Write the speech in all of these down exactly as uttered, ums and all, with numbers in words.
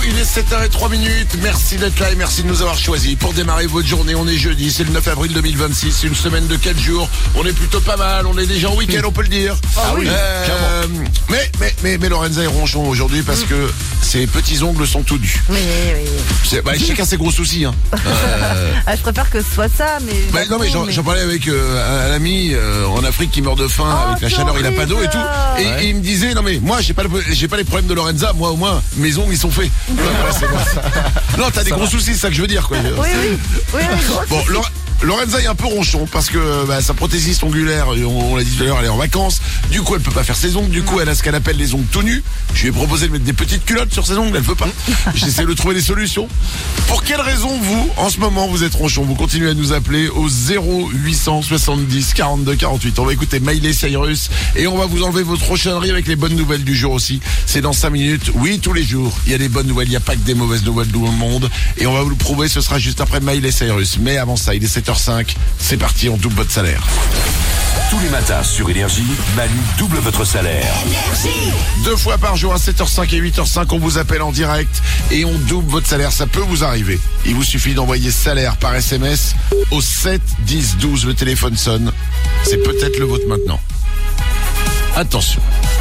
il est sept heures zéro trois minutes. Merci d'être là et merci de nous avoir choisis pour démarrer votre journée. On est jeudi, c'est le neuf avril deux mille vingt-six, une semaine de quatre jours. On est plutôt pas mal, on est déjà en week-end, on peut le dire. Ah oui, euh, mais, mais, mais, mais Lorenza est ronchon aujourd'hui parce que ses petits ongles sont tout nus. Oui, oui. C'est, bah, chacun ses gros soucis. Hein. Euh... Ah, je préfère que ce soit ça, mais. Bah, non, mais j'en, mais... j'en parlais avec euh, un, un ami euh, en Afrique qui meurt de faim oh, avec la chaleur, il a pas d'eau et tout. Et, ouais. et il me disait, non mais moi j'ai pas, le, j'ai pas les problèmes de Lorenza, moi au moins mes ongles ils sont faits. Ouais, c'est bon. Non, t'as des gros soucis, c'est ça que je veux dire quoi. Oui, oui. oui, oui bon, Laure- Lorenza est un peu ronchon parce que bah, sa prothésiste ongulaire, on, on l'a dit tout à l'heure, elle est en vacances. Du coup, elle peut pas faire ses ongles. Du coup, elle a ce qu'elle appelle les ongles tout nus. Je lui ai proposé de mettre des petites culottes sur ses ongles. Elle veut pas. J'essaie de trouver des solutions. Pour quelle raison vous, en ce moment, vous êtes ronchon? Vous continuez à nous appeler au zéro huit cent soixante-dix quarante-deux quarante-huit. On va écouter Miley Cyrus et on va vous enlever votre rochonnerie avec les bonnes nouvelles du jour aussi. C'est dans cinq minutes. Oui, tous les jours, il y a des bonnes nouvelles. Il n'y a pas que des mauvaises nouvelles dans le monde. Et on va vous le prouver. Ce sera juste après Miley Cyrus. Mais avant ça, il est sept heures cinq. C'est parti, on double votre salaire. Tous les matins sur Énergie, Manu double votre salaire. Deux fois par jour à sept heures cinq et huit heures cinq, on vous appelle en direct et on double votre salaire. Ça peut vous arriver. Il vous suffit d'envoyer salaire par S M S au sept dix douze. Le téléphone sonne. C'est peut-être le vôtre maintenant. Attention.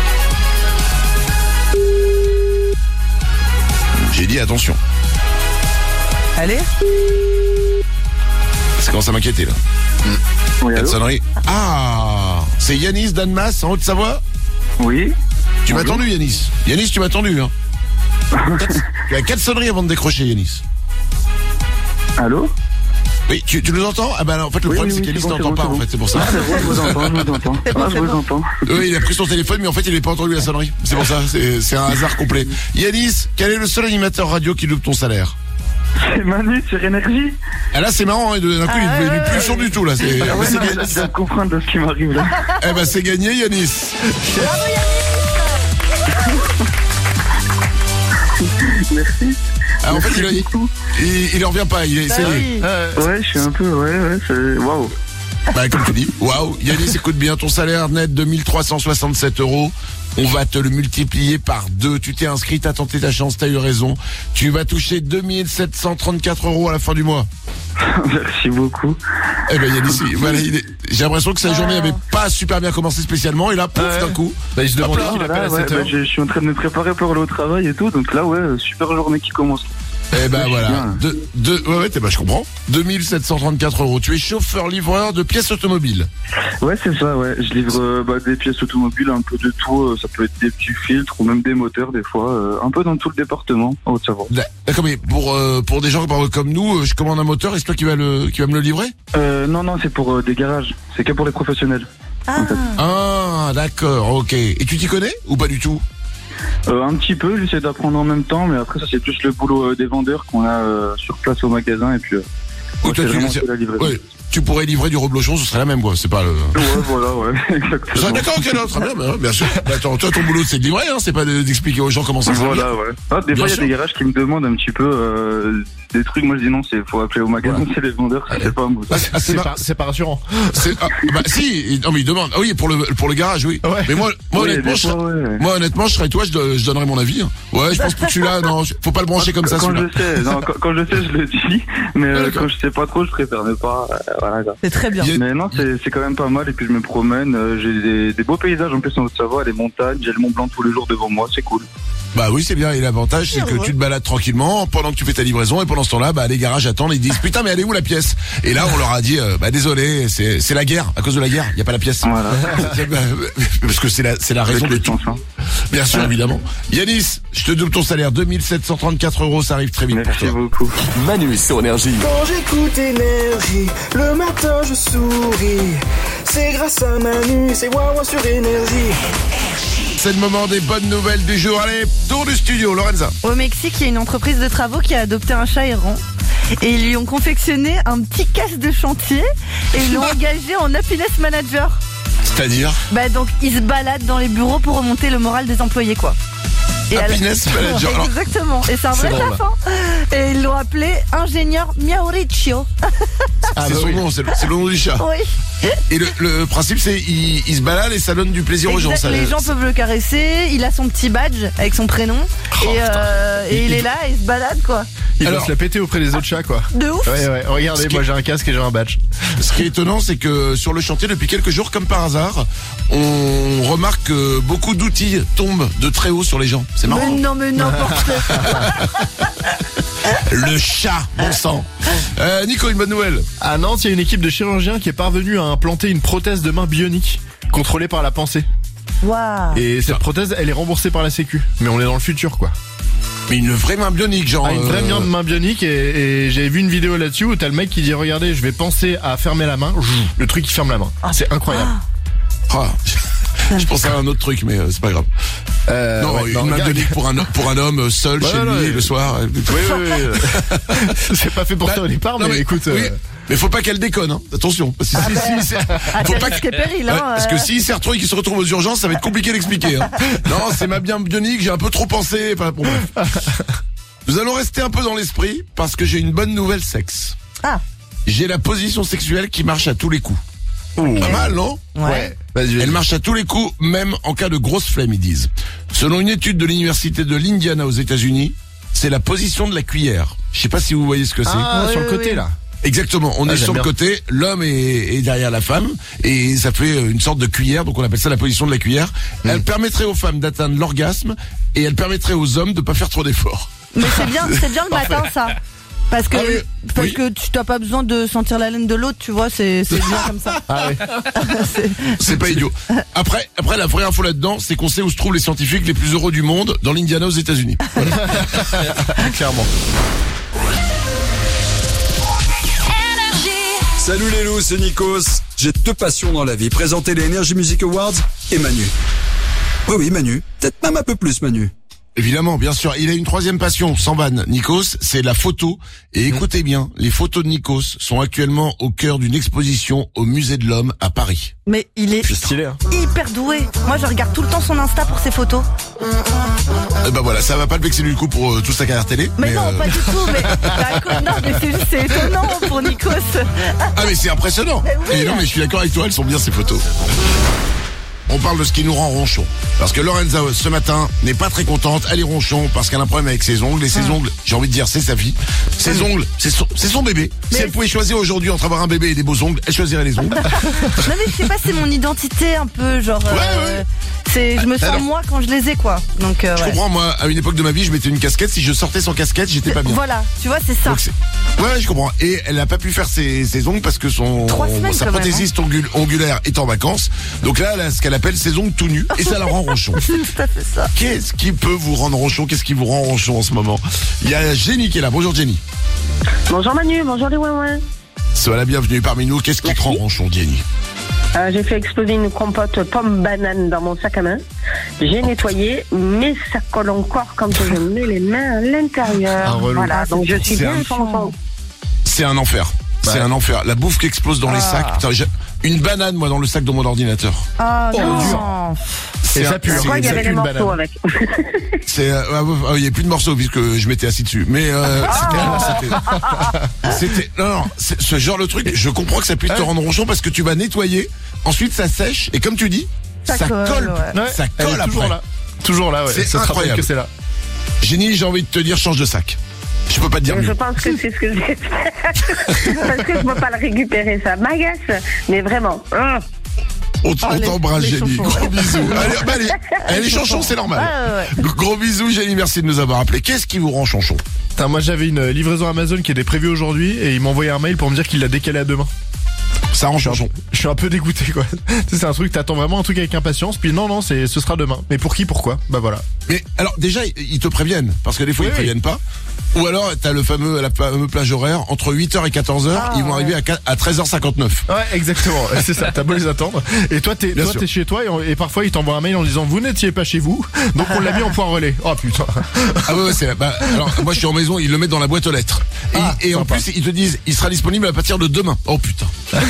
J'ai dit attention. Allez. Ça commence à m'inquiéter là. Oui, Cette allô? sonnerie. Ah, c'est Yanis d'Annemasse en Haute-Savoie. Oui. Tu m'as Bonjour. attendu, Yanis. Yanis, tu m'as attendu. Hein. Quatre- tu as quatre sonneries avant de décrocher, Yanis. Allô? Oui, tu, tu nous entends? Ah bah non, en fait le Oui, problème oui, c'est oui, qu'Yanis c'est bon, t'entend c'est pas bon, en c'est fait, c'est pour ça. Ah, c'est bon, je vous entends, je vous entends. Ah, je vous entends. Oui, il a pris son téléphone mais en fait il n'avait pas entendu la sonnerie. C'est pour ça, c'est, c'est un hasard complet. Yanis, quel est le seul animateur radio qui loupe ton salaire? C'est Manu sur Énergie. Ah là c'est marrant, hein, d'un coup il est devenu plus sourd du tout là. C'est, Ah ouais, c'est non, ga- je viens de comprendre de ce qui m'arrive là. eh ben c'est gagné, Yanis. Merci. Ah, en fait il, Merci beaucoup. il, il en revient pas, il est, Bah c'est oui. Ouais, je suis un peu, ouais, ouais, c'est, waouh. Bah comme tu dis, waouh, Yanis, écoute bien, ton salaire net de mille trois cent soixante-sept euros, on va te le multiplier par deux. Tu t'es inscrit, t'as tenté ta chance, t'as eu raison. Tu vas toucher deux mille sept cent trente-quatre euros à la fin du mois. Merci beaucoup. Eh ben Yanis, voilà, il est- j'ai l'impression que sa journée n'avait pas super bien commencé spécialement, et là, pouf, Ouais. d'un coup. Bah, il se demande Hop là, qui l'appelle à Voilà, ouais, sept bah, heures. je, je suis en train de me préparer pour aller au travail et tout, donc là, ouais, super journée qui commence. Eh ben Ouais, voilà, bien. de, de, ouais, ouais, t'es- bah, je comprends. deux mille sept cent trente-quatre euros. Tu es chauffeur-livreur de pièces automobiles. Ouais, c'est ça, ouais. Je livre euh, bah, des pièces automobiles, un peu de tout. euh, ça peut être des petits filtres ou même des moteurs des fois, euh, un peu dans tout le département, en Haute-Savoie. D'accord, mais pour, euh, pour des gens comme comme nous, euh, je commande un moteur, et c'est toi qui va le, qui va me le livrer? Euh, non, non, c'est pour euh, des garages. C'est que pour les professionnels. Ah. Ah, d'accord, ok. Et tu t'y connais ou pas du tout? Euh, un petit peu, j'essaie d'apprendre en même temps, mais après ça c'est plus le boulot euh, des vendeurs qu'on a euh, sur place au magasin et puis euh, Ou ouais, toi, c'est tu- vraiment c'est- que la livraison. ouais, tu pourrais livrer du reblochon, ce serait la même, quoi. C'est pas le. Ouais, voilà, ouais, Ça, exactement. d'accord, ok, non, très bien, bah, bien sûr. Bah, attends, toi, ton boulot, c'est de livrer, hein, c'est pas de- d'expliquer aux gens comment ça fonctionne. Voilà, ouais. Ah, des Bien fois, il y a sûr. des garages qui me demandent un petit peu euh, des trucs. Moi, je dis non, c'est faut appeler au magasin, Voilà. c'est les vendeurs, c'est pas moi. Ah, c'est- ah, c'est C'est mar- pas, c'est pas rassurant. c'est- ah, bah, si, il- non, mais il demande. Ah oui, pour le, pour le garage, oui. Ouais. Mais moi, moi, Ouais, honnêtement, des je fois, serais- ouais. moi, honnêtement, je serais toi, je, do- je donnerais mon avis. hein. Ouais, je pense que celui-là, non, faut pas le brancher comme ça, Quand celui-là. je sais, non, quand, quand je sais, je le dis, mais euh, Ah, d'accord. quand je sais pas trop, je préfère ne pas. euh, voilà, quoi. C'est très bien. Il y a- Mais non, c'est c'est quand même pas mal. Et puis je me promène, euh, j'ai des, des beaux paysages en plus en Haute-Savoie, les montagnes, j'ai le Mont Blanc tous les jours devant moi, c'est cool. Bah oui, c'est bien. Et l'avantage, c'est que tu te balades tranquillement pendant que tu fais ta livraison. Et pendant ce temps-là, bah, les garages attendent et ils disent, putain, mais elle est où la pièce? Et là, on leur a dit, euh, bah, désolé, c'est, c'est la guerre. À cause de la guerre, il y a pas la pièce. Voilà. Parce que c'est la, c'est la raison de tout. Hein. Bien sûr, évidemment. Yanis, je te double ton salaire. deux mille sept cent trente-quatre euros, ça arrive très vite pour Merci toi. beaucoup. Manu sur Énergie. Quand j'écoute Énergie, le matin je souris. C'est grâce à Manu, c'est Wawa sur Énergie. C'est le moment des bonnes nouvelles du jour. Allez, tour du studio, Lorenza. Au Mexique, il y a une entreprise de travaux qui a adopté un chat errant. Et ils lui ont confectionné un petit casse de chantier et ils l'ont engagé en happiness manager. C'est-à-dire Bah donc il se balade dans les bureaux pour remonter le moral des employés quoi. Et Happiness alors- manager. Alors, Exactement. Et c'est un vrai C'est drôle. chef hein. Et ils l'ont appelé ingénieur Miauricio. c'est son nom, c'est le, c'est le nom du chat. Oui. Et le, le principe, c'est il, il se balade et ça donne du plaisir aux gens. Exact, Ça, les gens peuvent le caresser, il a son petit badge avec son prénom Oh, et, euh, et il, Il- est là et il se balade quoi. Il Alors- va se la péter auprès des autres chats, quoi. De ouf. Ouais, ouais. Regardez, Ce qui- moi j'ai un casque et j'ai un badge. Ce qui est étonnant, c'est que sur le chantier, depuis quelques jours, comme par hasard, on remarque que beaucoup d'outils tombent de très haut sur les gens. C'est Mais marrant. non mais n'importe quoi. Le chat, bon sang. Euh, Nico, une bonne nouvelle. À Nantes, il y a une équipe de chirurgiens qui est parvenue à implanter une prothèse de main bionique contrôlée par la pensée. Waouh. Et cette prothèse, elle est remboursée par la Sécu. Mais on est dans le futur, quoi. Mais une vraie main bionique, genre. Ah, une vraie euh, main bionique et, et j'ai vu une vidéo là-dessus où t'as le mec qui dit regardez, je vais penser à fermer la main, le truc qui ferme la main. C'est incroyable. ah, je pensais à un autre truc, mais euh, c'est pas grave. Euh, non, ouais, une non, main regarde- bionique pour un pour un homme seul Ouais, chez ouais, lui ouais. le soir. Oui, oui, oui. C'est pas fait pour Bah, toi au départ, non, mais, écoute. oui, euh, mais faut pas qu'elle déconne, hein. Attention. Parce que si, si, c'est- Ah, faut c'est pas risque que- et péril, hein, Ouais, parce que euh. s'il sert trop et qu'il se retrouve aux urgences, ça va être compliqué d'expliquer. Hein. Non, c'est ma bien bionique, j'ai un peu trop pensé. Enfin, bon, bref. Nous allons rester un peu dans l'esprit parce que j'ai une bonne nouvelle sexe. Ah. J'ai la position sexuelle qui marche à tous les coups. Pas mal, non? Ouais. Vas-y, Elle vas-y. marche à tous les coups, même en cas de grosse flemme, ils disent. Selon une étude de l'université de l'Indiana aux États-Unis, c'est la position de la cuillère. Je sais pas si vous voyez ce que c'est. Ah, Oui, sur le oui, côté, oui. là. Exactement, on Ah, est j'aime sur le bien. côté, l'homme est, est derrière la femme, et ça fait une sorte de cuillère, donc on appelle ça la position de la cuillère. Mm. Elle permettrait aux femmes d'atteindre l'orgasme, et elle permettrait aux hommes de pas faire trop d'efforts. Mais c'est bien, c'est bien le matin ça. Parce que Ah oui, parce oui. que tu t'as pas besoin de sentir la laine de l'autre, tu vois, c'est c'est bien comme ça. Ah ouais. C'est- C'est pas idiot. Après, après la vraie info là-dedans, c'est qu'on sait où se trouvent les scientifiques les plus heureux du monde, dans l'Indiana aux États-Unis. Clairement. Salut les loups, c'est Nikos. J'ai deux passions dans la vie, présenter les Energy Music Awards et Manu. Oui, oui, Manu. Peut-être même un peu plus, Manu. Évidemment, bien sûr. Il a une troisième passion, sans vanne, Nikos, c'est la photo. Et écoutez bien, les photos de Nikos sont actuellement au cœur d'une exposition au Musée de l'Homme à Paris. Mais il est C'est stylé, hein. hyper doué. Moi je regarde tout le temps son Insta pour ses photos. Euh, bah voilà, ça va pas le vexer du coup pour euh, toute sa carrière télé. Mais, non, euh, pas du tout. Mais bah, écoute, non, mais c'est juste c'est étonnant pour Nikos. Ah mais c'est impressionnant. Mais oui. Et non mais je suis d'accord avec toi, elles sont bien ces photos. On parle de ce qui nous rend ronchon. Parce que Lorenza, ce matin, n'est pas très contente. Elle est ronchon parce qu'elle a un problème avec ses ongles. Et ses ongles, j'ai envie de dire, c'est sa vie. Ses ongles, c'est son, c'est son bébé. Si Mais- elle pouvait choisir aujourd'hui entre avoir un bébé et des beaux ongles, elle choisirait les ongles. Non mais je sais pas, c'est mon identité un peu genre. Ouais, euh, ouais. C'est, je me sens Alors. moi quand je les ai quoi. Donc euh, Je ouais. comprends, moi, à une époque de ma vie, je mettais une casquette. Si je sortais sans casquette, j'étais pas bien. Voilà, tu vois, c'est ça. Donc c'est- ouais, je comprends. Et elle n'a pas pu faire ses, ses ongles parce que son Trois semaines, sa quand même, prothésiste ongul- ongulaire est en vacances. Donc là, elle a ce qu'elle appelle ses ongles tout nus et ça la rend ronchon. C'est tout à fait ça. Qu'est-ce qui peut vous rendre ronchon? Qu'est-ce qui vous rend ronchon en ce moment? Il y a Jenny qui est là. Bonjour Jenny. Bonjour Manu, bonjour les ouin Sois la bienvenue parmi nous. Qu'est-ce qui te rend ronchon, Jenny? euh, J'ai fait exploser une compote pomme-banane dans mon sac à main. J'ai nettoyé, mais ça colle encore quand je mets les mains à Un l'intérieur. relou. Voilà, donc je suis C'est bien un- chanson. C'est un enfer. C'est un enfer. La bouffe qui explose dans les sacs. Putain, j'ai- une banane, moi, dans le sac de mon ordinateur. Ah Oh, non. dur. C'est Et ça un- pue. c'est- Je crois qu'il y ça avait pue des une morceaux banane. avec. C'est, euh, ah, ouais, ah, il y a plus de morceaux puisque je m'étais assis dessus. Mais euh, c'était, c'était, c'était- non, non, c'est- ce genre de truc. Je comprends que ça puisse te rendre ronchon parce que tu vas nettoyer, ensuite ça sèche et comme tu dis, ça, Ça colle, colle, ouais. Ouais, ça elle est colle toujours après. là. Toujours là, ouais. C'est Ça se rappelle incroyable. que c'est là. Génie, j'ai envie de te dire change de sac. Je peux pas te dire Je mieux. pense que c'est ce que j'ai fait. Parce que je peux pas le récupérer, ça m'agace. Mais vraiment. hum. On, t- Oh, on les- t'embrasse, les Génie. chouchous. Gros bisous. Allez, bah, allez, allez, les chanchons, c'est normal. Ah, ouais, ouais. Gros bisous, Génie. Merci de nous avoir appelés. Qu'est-ce qui vous rend chanchon? Putain, moi j'avais une livraison Amazon qui était prévue aujourd'hui et il m'a envoyé un mail pour me dire qu'il l'a décalé à demain. Ça rend chanchon. Je suis un peu dégoûté quoi. Tu sais, c'est un truc, t'attends vraiment un truc avec impatience, puis non, non, c'est, ce sera demain. Mais pour qui, pourquoi? Bah voilà. Mais alors déjà ils te préviennent parce que des fois Oui, ils oui. préviennent pas. Ou alors t'as le fameux la fameux plage horaire entre huit heures et quatorze heures, Ah, ils vont ouais. arriver à, qua- à treize heures cinquante-neuf. Ouais, exactement. C'est ça. T'as beau les attendre. Et toi, t'es, Bien toi, sûr. t'es chez toi et, on- et parfois ils t'envoient un mail en disant vous n'étiez pas chez vous, donc on l'a mis en point relais. Oh putain. Ah ouais, ouais c'est bah, alors moi je suis en maison, ils le mettent dans la boîte aux lettres. Et, Ah, et en sympa. plus ils te disent il sera disponible à partir de demain. Oh putain.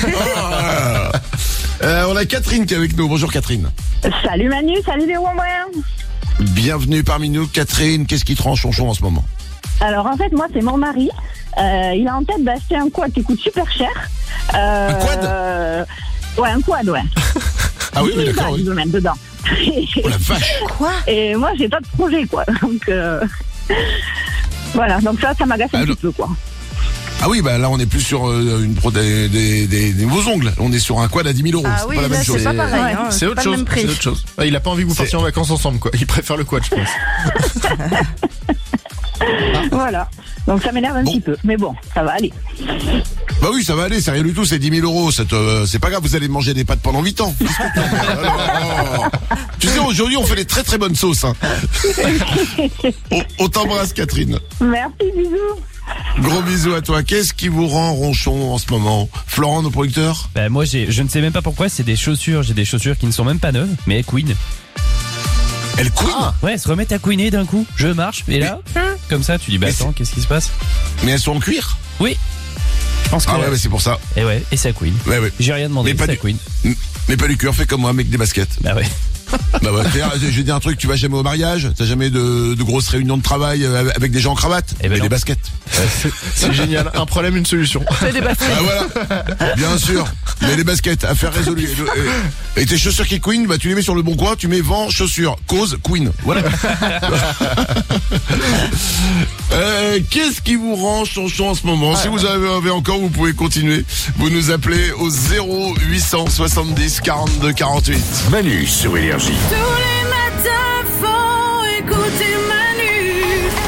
Ah. Euh, on a Catherine qui est avec nous. Bonjour Catherine. Salut Manu, salut les ouin Bienvenue parmi nous Catherine. Qu'est-ce qui te rend chanchon en ce moment? Alors en fait, moi, c'est mon mari. Euh, il a en tête d'acheter un quad qui coûte super cher. Euh, Un quad euh, Ouais, un quad, ouais. Ah oui, oui, d'accord, Je oui. veux mettre dedans. Oh la vache. Quoi? Et moi, j'ai pas de projet, quoi. Donc, euh... voilà. Donc ça, ça m'agace un Alors... petit peu, quoi. Ah oui, bah là on est plus sur euh, une pro des, des, des, des nouveaux ongles. On est sur un quad à dix mille euros. Ah c'est oui, pas la là même chose. c'est pas pareil. Ouais, hein, c'est autre pas le chose. même prix. C'est autre chose. Ouais, il a pas envie que vous partiez en vacances ensemble, quoi. Il préfère le quad, je pense. Voilà. Donc ça m'énerve un Bon. petit peu. Mais bon, ça va aller. Bah oui, ça va aller, c'est rien du tout, c'est dix mille euros. C'est, euh, c'est pas grave, vous allez manger des pâtes pendant huit ans. Alors, tu sais, aujourd'hui on fait des très très bonnes sauces. Hein. on, on t'embrasse, Catherine. Merci, bisous. Gros bisous à toi. Qu'est-ce qui vous rend ronchon en ce moment? Florent, nos producteurs? Bah moi j'ai, je ne sais même pas pourquoi, c'est des chaussures, j'ai des chaussures qui ne sont même pas neuves, mais elles couinent. Elle couine? Ah, ouais, elles se remettent à couiner d'un coup. Je marche, et là, comme ça, tu dis bah Mais attends, qu'est-ce qui se passe? Mais elles sont en cuir? Oui. Je pense que. Ah ouais, bah c'est pour ça. Et ouais, et ça couine. Ouais, ouais. J'ai rien demandé, Mais pas ça du- couine. Mais pas du cœur, fais comme moi, mec des baskets. Bah ouais. Bah ouais, c'est-à-dire, je vais dire un truc, tu vas jamais au mariage, t'as jamais de, de grosses réunions de travail euh, avec des gens en cravate, Eh ben mais non. des baskets. C'est génial. Un problème, une solution. Fais des baskets. Ah voilà, bien sûr. Mais les baskets, affaire résolue. Et, et- et tes chaussures qui queen, bah tu les mets sur le bon coin, tu mets vent, chaussures, cause, queen. Voilà. euh, Qu'est-ce qui vous rend chonchon en ce moment? Si vous avez, avez encore, vous pouvez continuer. Vous nous appelez au zéro huit cent soixante-dix quarante-deux quarante-huit. Manu sur Énergie. Tous les matins, faut écouter Manu.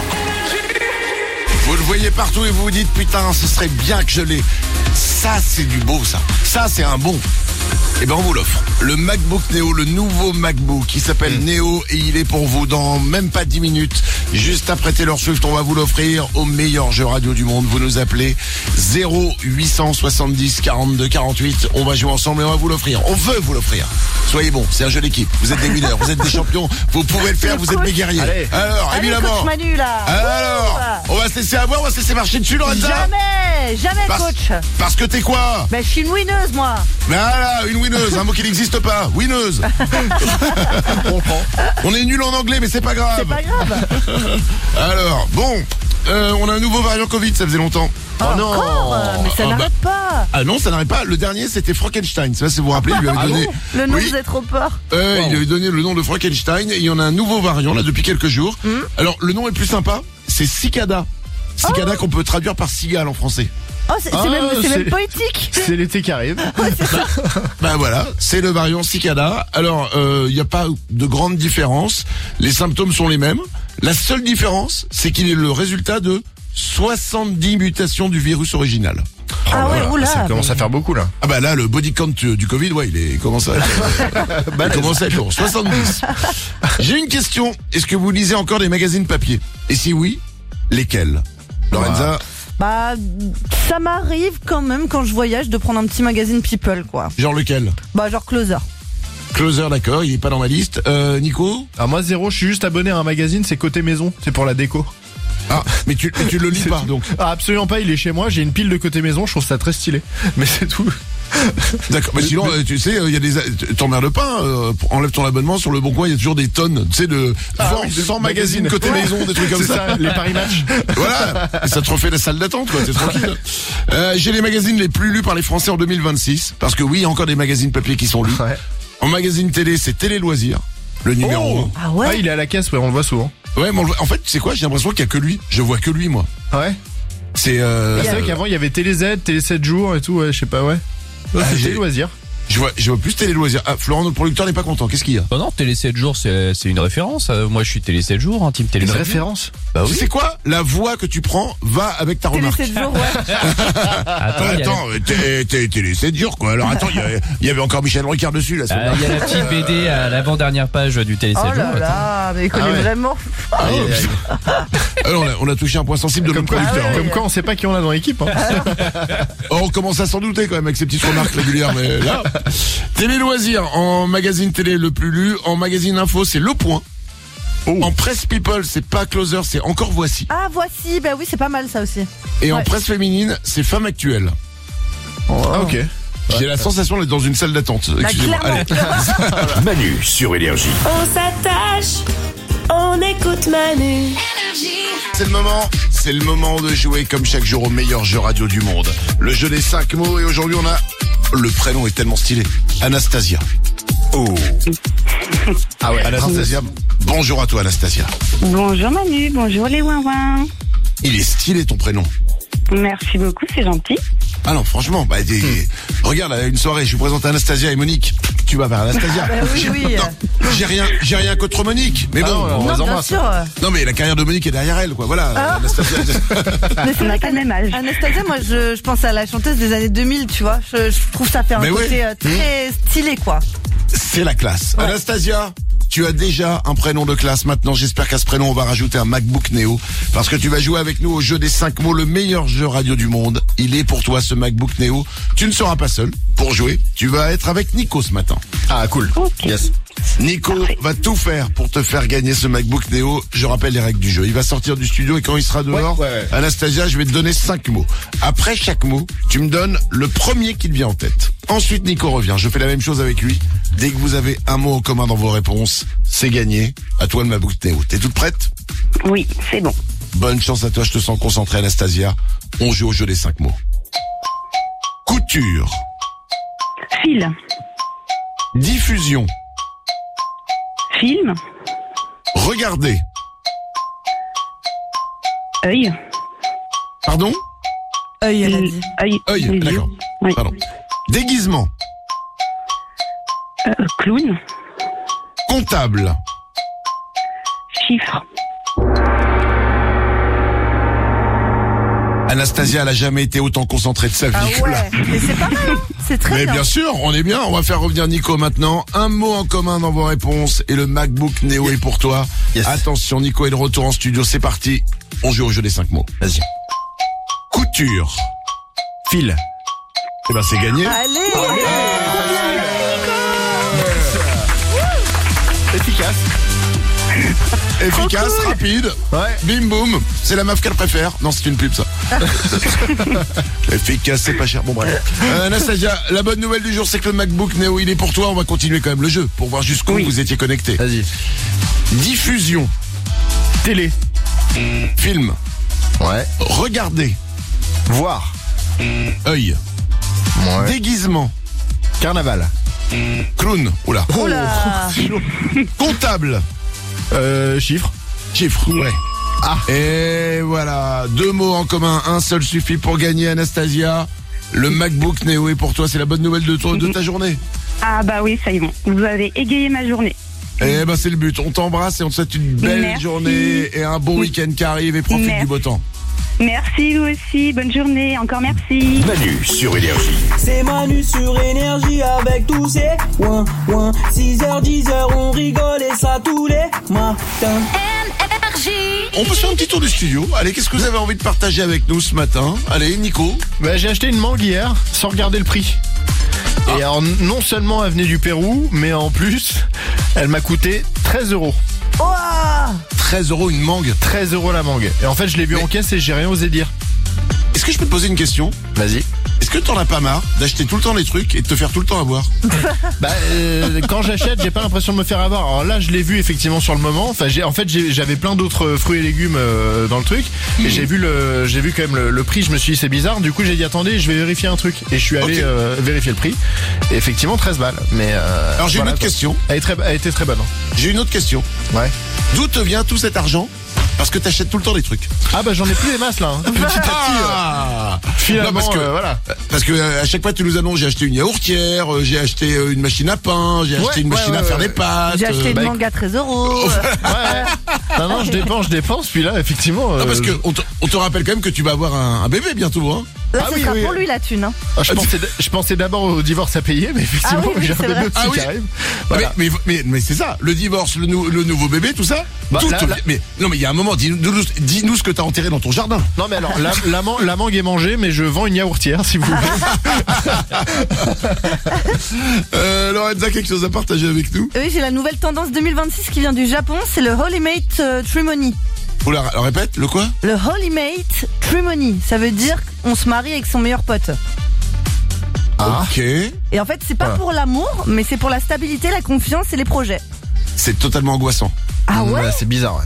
Vous le voyez partout et vous vous dites putain, ce serait bien que je l'ai. Ça c'est du beau ça. Ça c'est un bon. Eh ben on vous l'offre. Le MacBook Neo, le nouveau MacBook qui s'appelle Neo et il est pour vous dans même pas dix minutes. Juste après Taylor Swift, on va vous l'offrir au meilleur jeu radio du monde. Vous nous appelez zéro huit cent soixante-dix quarante-deux quarante-huit. On va jouer ensemble et on va vous l'offrir. On veut vous l'offrir. Soyez bons, c'est un jeu d'équipe. Vous êtes des winners, vous êtes des champions. Vous pouvez le faire, vous êtes des guerriers. Allez. Alors, Allez, évidemment. coach Manu là. Alors, on va se laisser avoir, on va se laisser marcher dessus, Lorenza. Jamais, jamais Parce, coach. parce que t'es quoi? Ben je suis une winneuse moi. Voilà, une winneuse, un mot qui n'existe pas. Winneuse. On prend. On est nul en anglais, mais c'est pas grave. C'est pas grave. Alors, bon, euh, on a un nouveau variant Covid, ça faisait longtemps. Oh, encore, euh, mais ça Oh, n'arrête pas. Ah non, ça n'arrête pas. Le dernier, c'était Frankenstein. C'est ça, si vous vous rappelez, il lui avait Ah donné. bon Le nom Oui. faisait trop peur. Euh, Il lui avait donné le nom de Frankenstein et il y en a un nouveau variant là depuis quelques jours. Hmm. Alors, le nom est plus sympa. C'est Cicada. Cicada Oh. qu'on peut traduire par cigale en français. Oh, c'est c'est Ah, même, c'est c'est- même poétique. C'est l'été qui arrive. Ben voilà, c'est le variant Cicada. Alors, il euh, n'y a pas de grande différence. Les symptômes sont les mêmes. La seule différence, c'est qu'il est le résultat de soixante-dix mutations du virus original. Ah ouais, oula. Ça commence à faire beaucoup, là. Ah bah là, le body count du du Covid, ouais, il est commence à être, il commence à être lourd. soixante-dix. J'ai une question. Est-ce que vous lisez encore des magazines papier? Et si oui, lesquels? Lorenza, Bah, ça m'arrive quand même quand je voyage de prendre un petit magazine People quoi. genre lequel? Bah genre Closer. Closer, d'accord, il est pas dans ma liste. Euh, Nico? Alors moi, zéro, je suis juste abonné à un magazine, c'est Côté Maison. C'est pour la déco. Ah, mais tu, mais tu le lis C'est pas, tout. donc. Ah, absolument pas, il est chez moi, j'ai une pile de Côté Maison, je trouve ça très stylé. Mais c'est tout. D'accord, mais sinon, euh, tu sais, il y a des, t'emmerdes pas, euh, enlève ton abonnement sur le Bon Coin, il y a toujours des tonnes, tu sais, de Ah vente oui, de sans magazine magazines. côté Ouais. maison, des trucs comme C'est ça. ça, les paris match. Voilà, et ça te refait la salle d'attente, quoi, t'es tranquille. Euh, j'ai les magazines les plus lus par les Français en deux mille vingt-six, parce que oui, il y a encore des magazines papier qui sont lus. Ouais. En magazine télé, c'est Télé Loisirs, le numéro un. Ah ouais. Ah, il est à la caisse, ouais, on le voit souvent. Ouais, mais on le voit- en fait, c'est quoi, j'ai l'impression qu'il y a que lui, je vois que lui, moi. Ouais. C'est, euh, C'est vrai qu'avant, il y avait Télé Z, Télé sept jours et tout, ouais, je sais pas, ouais. Ouais, Ah, c'est j'ai- Télé Loisirs. je vois, je vois plus Télé Loisirs. Ah, Florent, notre producteur n'est pas content, qu'est-ce qu'il y a? Oh non, Télé sept jours, c'est c'est une référence. Euh, moi, je suis Télé sept jours, hein, team Télé Une sept jours. référence. Bah Tu oui. sais quoi? La voix que tu prends va avec ta Télé remarque. sept jours, ouais. Attends, il y a la- Attends, t'es, t'es, t'es laissé dur, quoi. Alors attends, il y avait- il y avait encore Michel Ricard dessus, là. Ah, il y a la petite B D à l'avant-dernière page du Télé sept Oh jours. là là, mais il connaît Ah ouais. vraiment. Aïe, aïe, aïe. Alors, on a, on a touché un point sensible de Comme notre quoi, producteur. ouais. comme quoi, on sait pas qui on a dans l'équipe. Hein. Oh, on commence à s'en douter, quand même, avec ces petites remarques régulières, mais là. Télé Loisirs, en magazine télé le plus lu. En magazine info, c'est Le Point. En presse people, c'est pas Closer, c'est Encore Voici. Ah voici, bah oui c'est pas mal ça aussi. Et en Ouais. presse féminine, c'est Femme Actuelle. Ah, ok. J'ai la sensation d'être dans une salle d'attente. Bah, Excusez-moi. clairement, Allez. clairement. Manu sur Énergie. On s'attache, on écoute Manu. C'est le moment, c'est le moment de jouer comme chaque jour au meilleur jeu radio du monde. Le jeu des cinq mots et aujourd'hui on a le prénom est tellement stylé. Anastasia. Oh. Ah ouais, Anastasia. Bonjour à toi, Anastasia. Bonjour Manu, bonjour les ouin-ouin. Il est stylé ton prénom. Merci beaucoup, c'est gentil. Ah non, franchement, bah, des... hmm. regarde, à une soirée, je suis présente à Anastasia et Monique. Tu vas vers Anastasia. Bah oui, j'ai, oui. non, j'ai rien, j'ai rien contre Monique. Mais ah bon, non, on non, les bien embrasse. sûr. Non, mais la carrière de Monique est derrière elle, quoi. Voilà, Ah. Anastasia. Mais c'est On vrai n'a pas le même âge. Anastasia, moi, je, je pense à la chanteuse des années deux mille, tu vois. Je, je trouve ça fait un Mais côté oui. euh, très stylé, quoi. C'est la classe. Ouais. Anastasia, tu as déjà un prénom de classe. Maintenant, j'espère qu'à ce prénom, on va rajouter un MacBook Neo. Parce que tu vas jouer avec nous au jeu des cinq mots, le meilleur jeu radio du monde. Il est pour toi, ce MacBook Neo. Tu ne seras pas seul pour jouer. Tu vas être avec Nico ce matin. Ah, cool. Ok. Yes. Nico Parfait. va tout faire pour te faire gagner ce MacBook Neo. Je rappelle les règles du jeu. Il va sortir du studio et quand il sera dehors, Ouais, ouais, ouais. Anastasia, je vais te donner cinq mots. Après chaque mot, tu me donnes le premier qui te vient en tête. Ensuite, Nico revient. Je fais la même chose avec lui. Dès que vous avez un mot en commun dans vos réponses, c'est gagné. À toi le MacBook Neo. T'es toute prête? Oui, c'est bon. Bonne chance à toi. Je te sens concentrée, Anastasia. On joue au jeu des cinq mots. Couture. Fil, Diffusion. film, Regardez. œil, Pardon? Œil, elle a dit. œil, Œil, les yeux. d'accord. Oui. Pardon. Déguisement. Euh, clown, Comptable. chiffre, Anastasia, elle a jamais été autant concentrée de sa vie Ah que là. ouais, mais c'est pas mal, hein. C'est très Mais bien. bien sûr, on est bien. On va faire revenir Nico maintenant. Un mot en commun dans vos réponses et le MacBook Neo est pour toi. Yes. Attention, Nico est de retour en studio. C'est parti. On joue au jeu des cinq mots. Vas-y. Couture. Fil. Eh ben, c'est gagné. Allez, Efficace. Efficace, cool. rapide. Ouais. Bim boum. C'est la meuf qu'elle préfère. Non, c'est une pub, ça. Efficace, c'est pas cher. Bon, bref. Euh, Anastasia, la bonne nouvelle du jour, c'est que le MacBook Neo, il est pour toi. On va continuer quand même le jeu pour voir jusqu'où Oui. vous étiez connectés. Vas-y. Diffusion. Télé. Film. Ouais. Regardez. Voir. Œil. Ouais. Déguisement. Carnaval. Clown. Oula. oh là. Comptable. Euh, chiffre. Chiffre. Ouais. Ah. Et voilà. Deux mots en commun. Un seul suffit pour gagner, Anastasia. Le MacBook Neo est pour toi. C'est la bonne nouvelle de, toi, de ta journée. Ah bah oui, ça y est, vous avez égayé ma journée. Eh ben, c'est le but. On t'embrasse et on te souhaite une belle Merci. journée et un bon week-end qui arrive et profite Merci. du beau temps. Merci vous aussi, bonne journée, encore merci. Manu sur Énergie. C'est Manu sur Énergie avec tous ces ouin ouin. six heures, dix heures, on rigole et ça tous les matins. On peut se faire un petit tour du studio. Allez, qu'est-ce que vous avez envie de partager avec nous ce matin? Allez, Nico. Bah, j'ai acheté une mangue hier sans regarder le prix. Et alors, non seulement elle venait du Pérou, mais en plus, elle m'a coûté treize euros. Ouah. treize euros une mangue. treize euros la mangue. Et en fait, je l'ai vu en caisse et j'ai rien osé dire. Est-ce que je peux te poser une question? Vas-y. Est-ce que t'en as pas marre d'acheter tout le temps les trucs et de te faire tout le temps avoir? Bah, euh, quand j'achète, j'ai pas l'impression de me faire avoir. Alors là, je l'ai vu effectivement sur le moment. Enfin, j'ai, en fait, j'ai- j'avais plein d'autres fruits et légumes euh, dans le truc. Et j'ai vu le, j'ai vu quand même le, le prix. Je me suis dit c'est bizarre. Du coup, j'ai dit attendez, je vais vérifier un truc. Et je suis allé Ok. euh, vérifier le prix. Et effectivement, treize balles. Mais euh, Alors j'ai voilà, une autre quoi. question. Elle, est très, elle était très bonne. J'ai une autre question. Ouais. D'où te vient tout cet argent? Parce que t'achètes tout le temps des trucs. Ah bah j'en ai plus des masses là. Hein. Petit à petit. euh, Ah Finalement, Non, parce que, euh, voilà. parce que euh, à chaque fois tu nous annonces, j'ai acheté une yaourtière, euh, j'ai acheté euh, une machine à pain, j'ai Ouais, acheté une ouais, machine ouais, à faire ouais. des pâtes. J'ai acheté euh, une bah, mangue à treize euros. Ouais. Non non, je dépense, je dépense. Puis là, effectivement. Non, euh, parce que je- on te, on te rappelle quand même que tu vas avoir un, un bébé bientôt, hein. Là, Ah ce oui, sera oui. pour lui la thune. Hein. Ah, je, pensais, je pensais d'abord au divorce à payer, mais effectivement, Ah oui, oui, j'ai un c'est bébé vrai. aussi Ah oui. qui arrive. Voilà. Mais, mais, mais, mais c'est ça, le divorce, le, nou- le nouveau bébé, tout ça. Bah, tout là, te- là- Mais non, mais il y a un moment, dis-nous, dis-nous ce que t'as enterré dans ton jardin. Non mais alors la, la, man- la mangue est mangée, mais je vends une yaourtière si vous voulez. Euh, Lorenza, quelque chose à partager avec nous? Oui, j'ai la nouvelle tendance deux mille vingt-six qui vient du Japon, c'est le Holy Mate euh, Trimony. Oula, alors répète, le quoi? Le Holy Mate Trimony, ça veut dire qu'on se marie avec son meilleur pote. Ah. Ok. Et en fait, c'est pas Voilà. pour l'amour, mais c'est pour la stabilité, la confiance et les projets. C'est totalement angoissant. Ah ouais? Ouais, c'est bizarre. Ouais.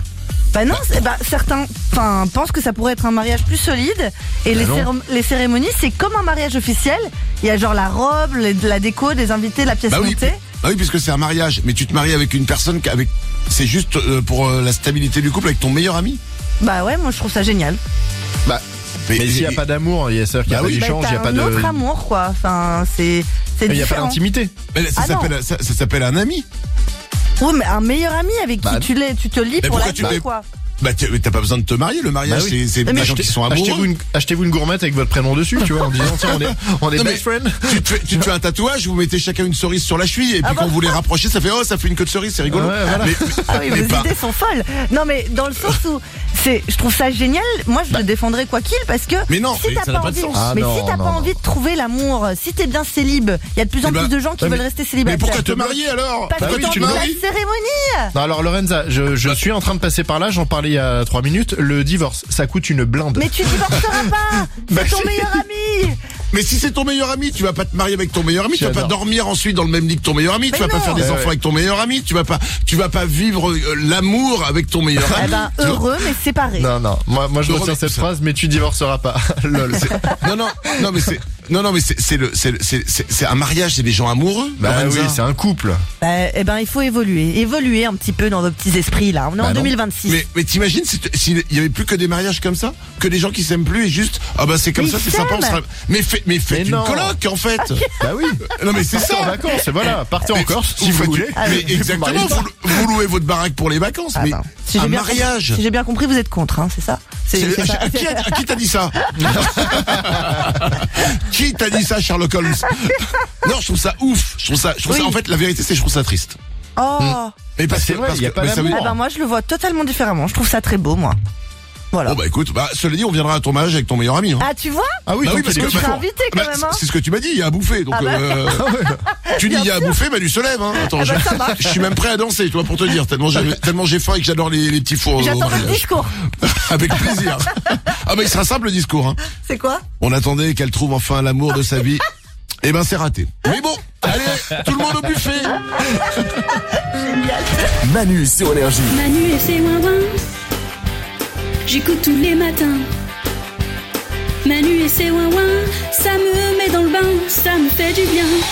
Bah non, c'est- bah, certains enfin, pensent que ça pourrait être un mariage plus solide. Et les, non. cérém- les cérémonies, c'est comme un mariage officiel. Il y a genre la robe, les- la déco, des invités, la pièce Bah oui, montée. bah oui, puisque c'est un mariage, mais tu te maries avec une personne qui- avec, c'est juste euh, pour euh, la stabilité du couple avec ton meilleur ami. Bah ouais, moi je trouve ça génial. Bah, mais s'il n'y a pas d'amour, il y a c'est-à-dire qu'il n'y a Bah pas oui. d'échange, il n'y a T'as pas un de. autre amour, quoi. Enfin, c'est c'est Il n'y a pas différent. d'intimité. Mais ça Ah non. s'appelle, ça, ça s'appelle un ami. Oui, mais un meilleur ami avec Bah, qui tu, l'es, tu te lis Mais pour la pourquoi tu vie, fais- quoi. Bah t'as t'as pas besoin de te marier, le mariage Bah oui. c'est c'est Mais des gens Achetez- qui sont Achetez-vous amoureux. une, achetez-vous une gourmette avec votre prénom dessus, tu vois, en disant tiens, on est, on est Non, mais best friend. Tu te, fais, tu te fais un tatouage, vous mettez chacun une cerise sur la cheville et puis Ah quand bah. vous les rapprochez, ça fait oh ça fait une queue de cerise, c'est rigolo. Ouais, voilà. Mais, Ah oui, mais vos pas- idées sont folles. Non, mais dans le sens où c'est, je trouve ça génial. Moi, je le défendrai quoi qu'il, parce que Mais non, si mais t'as ça pas n'a pas de envie, sens. Ah mais non, si t'as non, pas non. envie de trouver l'amour, si t'es bien célib, il y a de plus en Eh ben, plus de gens qui ouais, veulent mais- rester mais célibataires. pourquoi te marier alors? Parce Bah que oui, t'as tu envie me de la maries. cérémonie. Non, alors Lorenza, je, je suis en train de passer par là, j'en parlais il y a trois minutes. Le divorce, ça coûte une blinde. Mais tu divorceras pas. C'est Bah ton si. meilleur ami. Mais si c'est ton meilleur ami, tu vas pas te marier avec ton meilleur ami, tu vas pas J'adore. dormir ensuite dans le même lit que ton meilleur ami, Mais tu vas pas non. faire des Ouais, enfants ouais. avec ton meilleur ami, tu vas pas, tu vas pas vivre euh, l'amour avec ton meilleur ami. Eh ben, tu vois. heureux, mais séparés. Non, non, moi, moi je Heureux, retiens mais cette ça- phrase, mais tu divorceras pas. Lol. Non, non, non, mais c'est, non, non, mais c'est, c'est le, c'est, le- c'est, c'est, c'est un mariage, c'est des gens amoureux. Bah Lorenza. oui, c'est un couple. Bah, eh ben, il faut évoluer, évoluer un petit peu dans vos petits esprits là. On est Bah en non. deux mille vingt-six. Mais, mais t'imagines si t- s'il y avait plus que des mariages comme ça, que des gens qui s'aiment plus et juste ah bah c'est comme Mais ça, c'est ils sympa, on s'aiment. sera... mais fait, mais faites Mais une non. coloc en fait. Bah oui. Non mais c'est Partez en ça. vacances, et voilà, partez en Mais Corse si vous faites- voulez. Mais Vous exactement, mariez pas. vous, vous louez votre baraque pour les vacances, Ah mais ben, si j'ai un bien mariage. compris- si j'ai bien compris, vous êtes contre, hein, c'est ça. C'est- C'est- c'est ça. à- à qui, a- à qui t'a dit ça? Qui t'a dit ça, Sherlock Holmes? Non, je trouve ça ouf. Je trouve ça, je trouve Oui. ça, en fait, la vérité, c'est que je trouve ça triste. Oh. Mais parce c'est que, vrai, parce il y a que- pas mais ça veut- d'amour. Ah ben moi je le vois totalement différemment. Je trouve ça très beau moi. Voilà. Bon bah écoute, bah cela dit, on viendra à ton mariage avec ton meilleur ami. Hein. Ah tu vois? Ah oui, Bah donc oui, parce il est que- Je serai bah, invité quand Bah, même. Hein. c'est ce que tu m'as dit, il y a à bouffer. Donc, Ah bah. euh, tu dis il y a à bouffer, Manu se lève. Hein. Attends, Ah bah, je, ça marche. je suis même prêt à danser, toi, pour te dire. Tellement j'ai, tellement j'ai faim et que j'adore les, les petits fours au J'attends votre mariage. discours. Avec plaisir. Ah bah il sera simple le discours. Hein. C'est quoi? On attendait qu'elle trouve enfin l'amour de sa vie. Eh ben c'est raté. Mais bon, allez, tout le monde au buffet. Manu sur Énergie. Manu et ses ouin-ouin. J'écoute tous les matins. Manu et ses ouin-ouin. Ça me met dans le bain, ça me fait du bien.